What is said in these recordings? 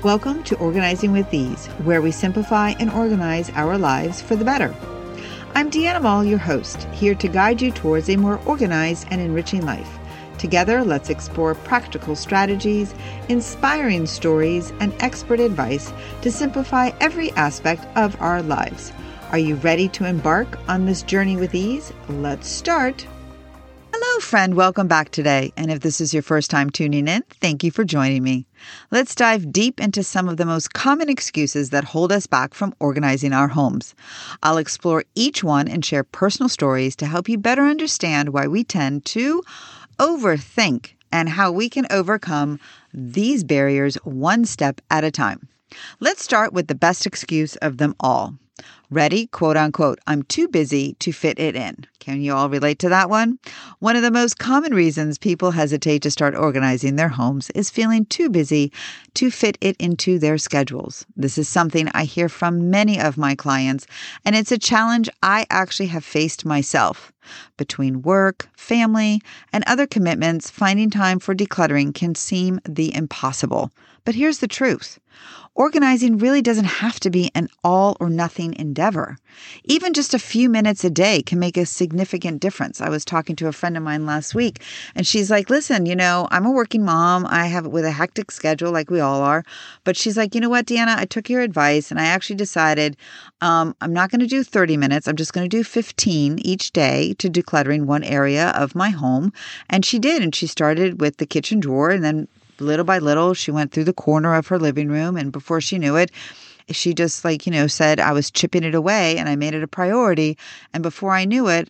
Welcome to Organizing with Ease, where we simplify and organize our lives for the better. I'm Deanna Mall, your host, here to guide you towards a more organized and enriching life. Together, let's explore practical strategies, inspiring stories, and expert advice to simplify every aspect of our lives. Are you ready to embark on this journey with ease? Let's start. Hello, friend. Welcome back today. And if this is your first time tuning in, thank you for joining me. Let's dive deep into some of the most common excuses that hold us back from organizing our homes. I'll explore each one and share personal stories to help you better understand why we tend to overthink and how we can overcome these barriers one step at a time. Let's start with the best excuse of them all. Ready? Quote unquote, I'm too busy to fit it in. Can you all relate to that one? One of the most common reasons people hesitate to start organizing their homes is feeling too busy to fit it into their schedules. This is something I hear from many of my clients, and it's a challenge I actually have faced myself. Between work, family, and other commitments, finding time for decluttering can seem the impossible. But here's the truth. Organizing really doesn't have to be an all or nothing endeavor. Even just a few minutes a day can make a significant difference. I was talking to a friend of mine last week, and she's like, listen, I'm a working mom. I have with a hectic schedule like we all are. But she's like, you know what, Deanna, I took your advice and I actually decided I'm not going to do 30 minutes. I'm just going to do 15 each day to decluttering one area of my home. And she did. And she started with the kitchen drawer, and then little by little, she went through the corner of her living room. And before she knew it, she just said, I was chipping it away and I made it a priority. And before I knew it,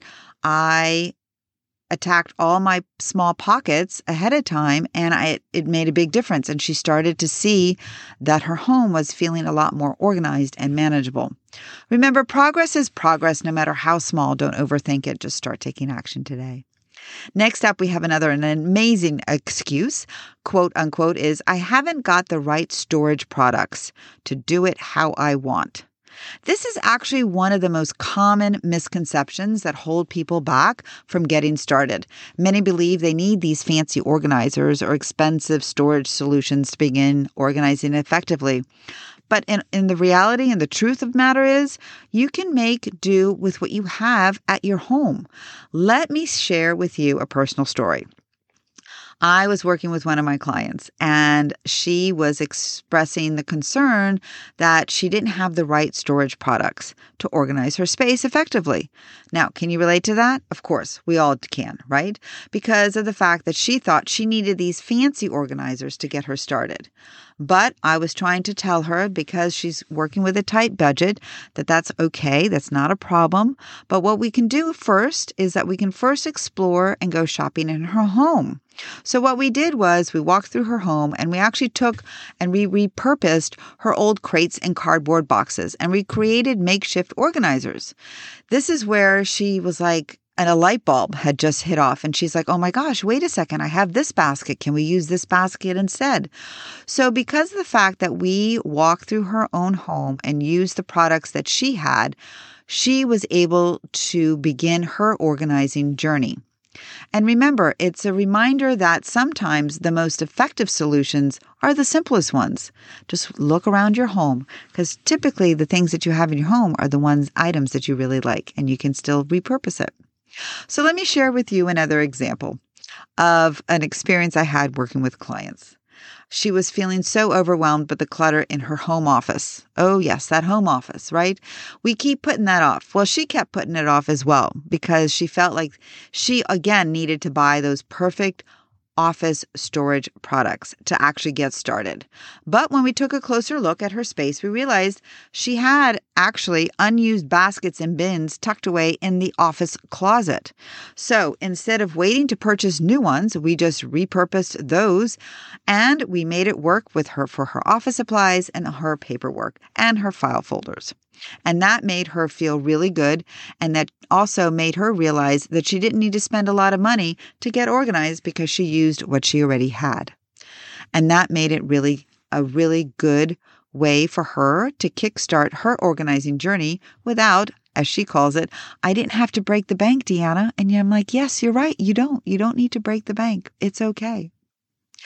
I attacked all my small pockets ahead of time, and it made a big difference. And she started to see that her home was feeling a lot more organized and manageable. Remember, progress is progress, no matter how small. Don't overthink it. Just start taking action today. Next up, we have an amazing excuse, quote unquote, is I haven't got the right storage products to do it how I want. This is actually one of the most common misconceptions that hold people back from getting started. Many believe they need these fancy organizers or expensive storage solutions to begin organizing effectively. But in the reality and the truth of the matter is, you can make do with what you have at your home. Let me share with you a personal story. I was working with one of my clients, and she was expressing the concern that she didn't have the right storage products to organize her space effectively. Now, can you relate to that? Of course, we all can, right? Because of the fact that she thought she needed these fancy organizers to get her started. But I was trying to tell her, because she's working with a tight budget, that that's okay. That's not a problem. But what we can do first is that we can first explore and go shopping in her home. So what we did was we walked through her home, and we actually took and we repurposed her old crates and cardboard boxes, and we created makeshift organizers. This is where she was like, and a light bulb had just hit off, and she's like, oh my gosh, wait a second, I have this basket. Can we use this basket instead? So because of the fact that we walked through her own home and used the products that she had, she was able to begin her organizing journey. And remember, it's a reminder that sometimes the most effective solutions are the simplest ones. Just look around your home, because typically the things that you have in your home are the items that you really like, and you can still repurpose it. So let me share with you another example of an experience I had working with clients. She was feeling so overwhelmed by the clutter in her home office. Oh yes, that home office, right? We keep putting that off. Well, she kept putting it off as well, because she felt like she again needed to buy those perfect office storage products to actually get started. But when we took a closer look at her space, we realized she had actually unused baskets and bins tucked away in the office closet. So instead of waiting to purchase new ones, we just repurposed those, and we made it work with her for her office supplies and her paperwork and her file folders. And that made her feel really good. And that also made her realize that she didn't need to spend a lot of money to get organized, because she used what she already had. And that made it a really good way for her to kickstart her organizing journey without, as she calls it, I didn't have to break the bank, Deanna. And I'm like, yes, you're right. You don't need to break the bank. It's okay.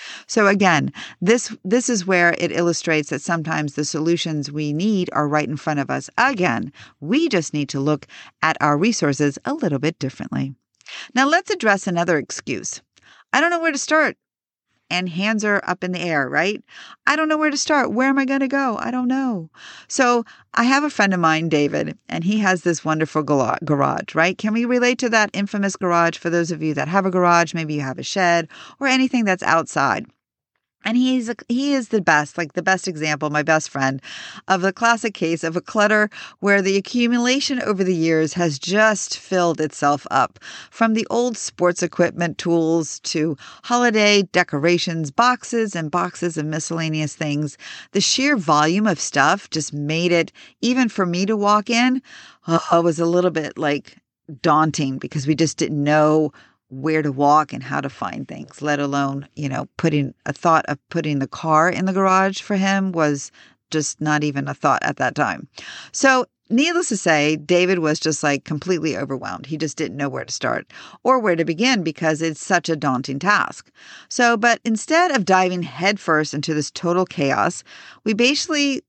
So again, this is where it illustrates that sometimes the solutions we need are right in front of us. Again, we just need to look at our resources a little bit differently. Now let's address another excuse. I don't know where to start. And hands are up in the air, right? I don't know where to start. Where am I going to go? I don't know. So I have a friend of mine, David, and he has this wonderful garage, right? Can we relate to that infamous garage for those of you that have a garage? Maybe you have a shed or anything that's outside. And he is the best, like the best example, my best friend, of the classic case of a clutter where the accumulation over the years has just filled itself up. From the old sports equipment tools to holiday decorations, boxes and boxes of miscellaneous things, the sheer volume of stuff just made it, even for me to walk in, was a little bit like daunting because we just didn't know where to walk and how to find things, let alone, putting the car in the garage for him was just not even a thought at that time. So needless to say, David was just like completely overwhelmed. He just didn't know where to start or where to begin because it's such a daunting task. But instead of diving headfirst into this total chaos, we basically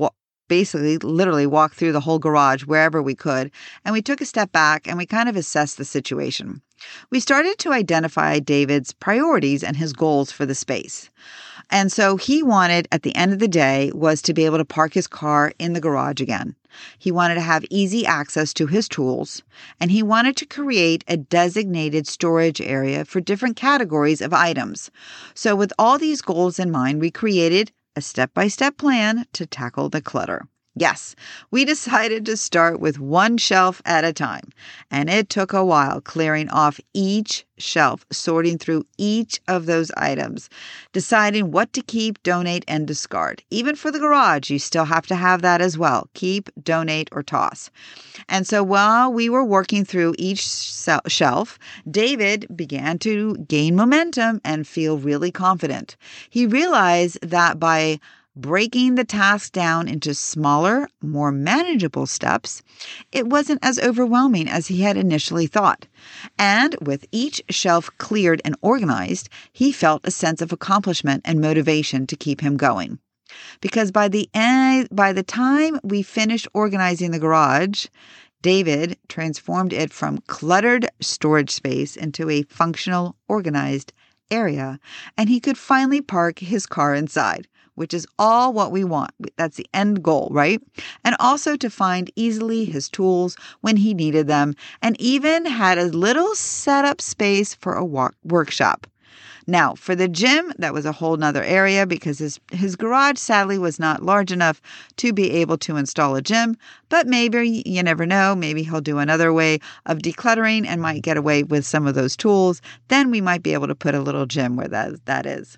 literally walked through the whole garage wherever we could. And we took a step back and we kind of assessed the situation. We started to identify David's priorities and his goals for the space. And so he wanted, at the end of the day, was to be able to park his car in the garage again. He wanted to have easy access to his tools, and he wanted to create a designated storage area for different categories of items. So with all these goals in mind, we created a step-by-step plan to tackle the clutter. Yes, we decided to start with one shelf at a time, and it took a while clearing off each shelf, sorting through each of those items, deciding what to keep, donate, and discard. Even for the garage, you still have to have that as well. Keep, donate, or toss. And so while we were working through each shelf, David began to gain momentum and feel really confident. He realized that by breaking the task down into smaller, more manageable steps, it wasn't as overwhelming as he had initially thought. And with each shelf cleared and organized, he felt a sense of accomplishment and motivation to keep him going. Because by the time we finished organizing the garage, David transformed it from cluttered storage space into a functional, organized area, and he could finally park his car inside, which is all what we want. That's the end goal, right? And also to find easily his tools when he needed them, and even had a little setup space for a workshop. Now, for the gym, that was a whole nother area because his garage sadly was not large enough to be able to install a gym, but maybe, you never know, maybe he'll do another way of decluttering and might get away with some of those tools. Then we might be able to put a little gym where that is.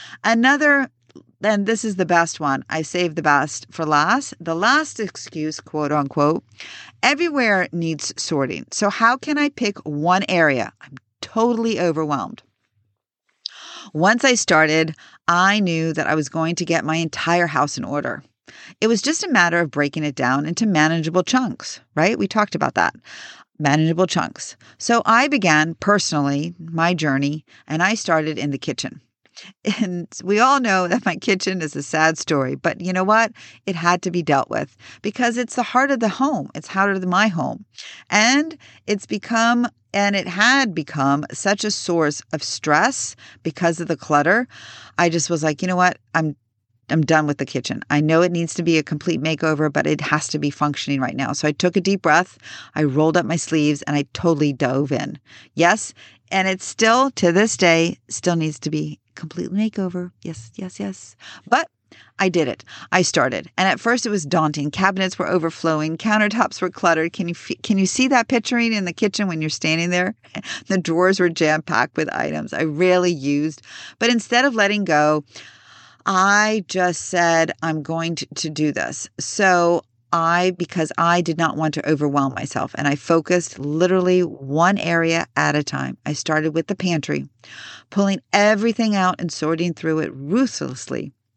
Then this is the best one. I saved the best for last. The last excuse, quote unquote, everywhere needs sorting. So how can I pick one area? I'm totally overwhelmed. Once I started, I knew that I was going to get my entire house in order. It was just a matter of breaking it down into manageable chunks, right? We talked about that. Manageable chunks. So I began personally my journey, and I started in the kitchen. And we all know that my kitchen is a sad story, but you know what? It had to be dealt with because it's the heart of the home. It's heart of my home. And it had become such a source of stress because of the clutter. I just was like, you know what? I'm done with the kitchen. I know it needs to be a complete makeover, but it has to be functioning right now. So I took a deep breath, I rolled up my sleeves, and I totally dove in. Yes, and it still, to this day, still needs to be complete makeover. Yes, yes, yes. But I did it. I started. And at first it was daunting. Cabinets were overflowing. Countertops were cluttered. Can you see that picturing in the kitchen when you're standing there? The drawers were jam-packed with items I rarely used. But instead of letting go, I just said, I'm going to do this. Because I did not want to overwhelm myself, and I focused literally one area at a time. I started with the pantry, pulling everything out and sorting through it ruthlessly.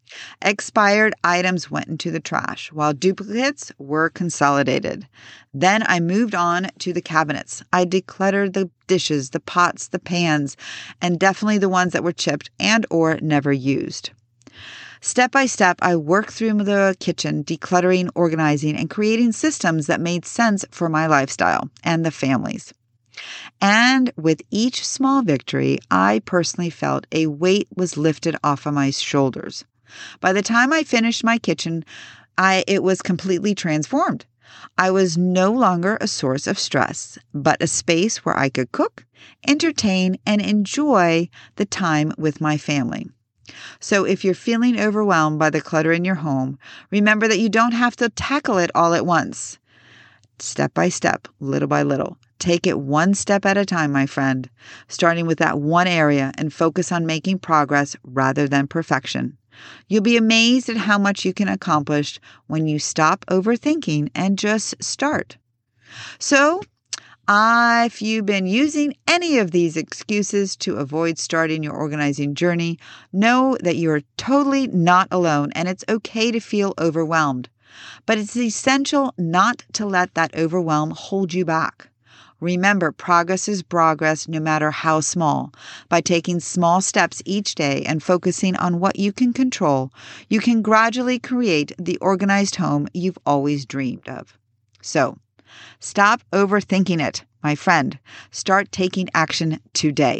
Expired items went into the trash, while duplicates were consolidated. Then I moved on to the cabinets. I decluttered the dishes, the pots, the pans, and definitely the ones that were chipped and or never used. Step by step, I worked through the kitchen, decluttering, organizing, and creating systems that made sense for my lifestyle and the family's. And with each small victory, I personally felt a weight was lifted off of my shoulders. By the time I finished my kitchen, it was completely transformed. I was no longer a source of stress, but a space where I could cook, entertain, and enjoy the time with my family. So if you're feeling overwhelmed by the clutter in your home, remember that you don't have to tackle it all at once. Step by step, little by little. Take it one step at a time, my friend, starting with that one area and focus on making progress rather than perfection. You'll be amazed at how much you can accomplish when you stop overthinking and just start. So, if you've been using any of these excuses to avoid starting your organizing journey, know that you're totally not alone and it's okay to feel overwhelmed. But it's essential not to let that overwhelm hold you back. Remember, progress is progress no matter how small. By taking small steps each day and focusing on what you can control, you can gradually create the organized home you've always dreamed of. So, stop overthinking it, my friend. Start taking action today.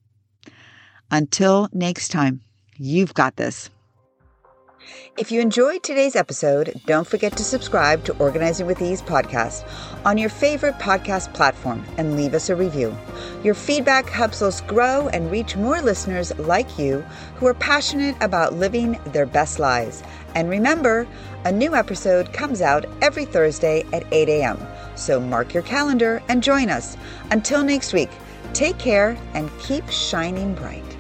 Until next time, you've got this. If you enjoyed today's episode, don't forget to subscribe to Organizing with Ease podcast on your favorite podcast platform and leave us a review. Your feedback helps us grow and reach more listeners like you who are passionate about living their best lives. And remember, a new episode comes out every Thursday at 8 a.m. So mark your calendar and join us. Until next week, take care and keep shining bright.